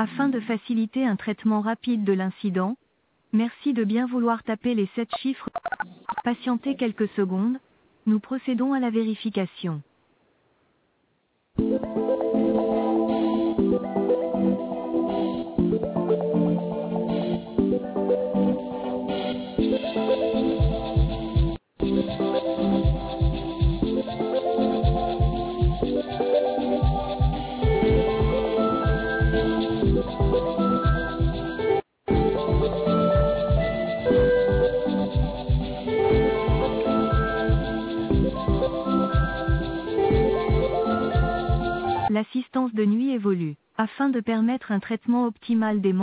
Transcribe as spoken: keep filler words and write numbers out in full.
Afin de faciliter un traitement rapide de l'incident, merci de bien vouloir taper les sept chiffres. Patientez quelques secondes, nous procédons à la vérification. L'assistance de nuit évolue. Afin de permettre un traitement optimal des